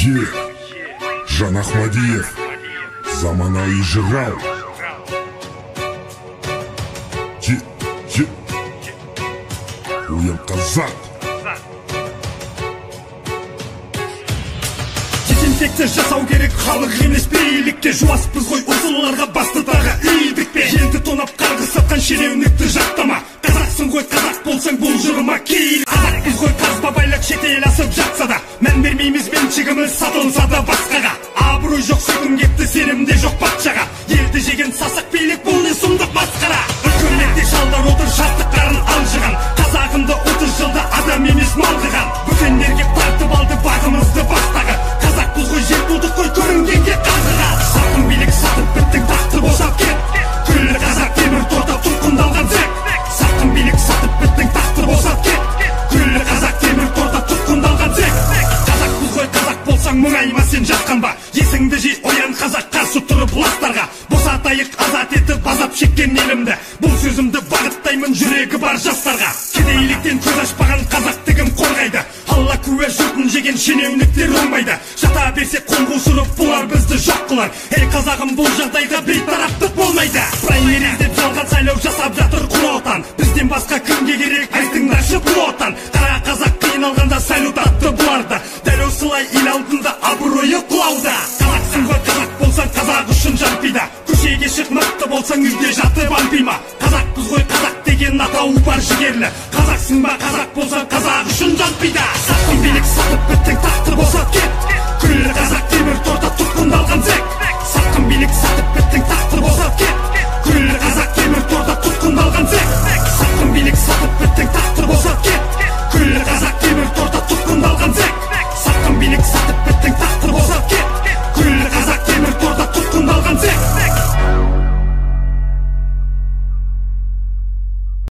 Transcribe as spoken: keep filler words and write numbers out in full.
Е, Жан Ахмадиев, заманауи жырау. Е, е, оян қазақ. Дезинфекция жасау керек, халық емес билікке. Жуаспыз ғой ұзыларға басты тағы үйдік пе. Елді тонап қарғы сатқан шенеунікті жақтама. Қазақсың ғой, қазақ болсаң бұл жырыма кейл. Қазақпыз ғой, қазба байлап шетел асып жатса да, мән бермейміз меншігіміз сатылса да басқаға. Абырой жоқ, сөкім кепті, сенімде жоқ патшаға. Елді жеген сасық билік, бұл не сұмдық масқара. Үкіметте шалдар отыр, шаттықтарын алжыған. Қазағымды отыз жылда адам емес малғыған. Бүкендерге тартып алды бағымызды бастағы. Қазақпыз ғой, жер тудық қой, көрінгенге қазыға. Сатым билік сатып біттің, тақты босап кет. Күллі қазақ темір торда тұтқындалған зек. Сатым билік сатып біттің, тақты босап кет. Күллі қазақ темір торда тұтқындалған зек. Қазақпыз ғой, қазақ болсаң мұңайма сен жатқан ба. Есіңді жи, оян қазақ, қарсы тұрып ластарға. Босатайық азат етіп азап шеккен елімді. Бұл сөзімді бағыттаймын жүрегі бар жастарға. Кедейліктен көз ашпаған қазақтығым қорғайды. Алла куә жұртын жеген шенеуніктер оңбайды. Жата берсе қоңғы ұшырып бұлар бізді жоқ қылар. Ей қазағым, бұл жағдайда бейтараптық болмайды. Праймериз деп жалған сайлау жасап жатыр құр отан. Бізден басқа кімге керек, айтыңдаршы бұл отан. Қара қазақ қиналғанда салют атты бұларды. Дәл осылай ел алдында абыройы құлауда. Қазақсың ғой, қазақ болсаң қазақ үшін жан пида. Көшеге шық, мықты болсаң үйде жатып алпима. Қазақпыз ғой, қазақ деген атауы бар жігерлі. Қазақсың ба, қазақ болсаң қазақ үшін жан пида. Сатқын билік сатып біттің, тақты босап кет. Күллі қазақ темір торда тұтқындалған зек. Сатқын билік сатып біттің, тақты босап кет.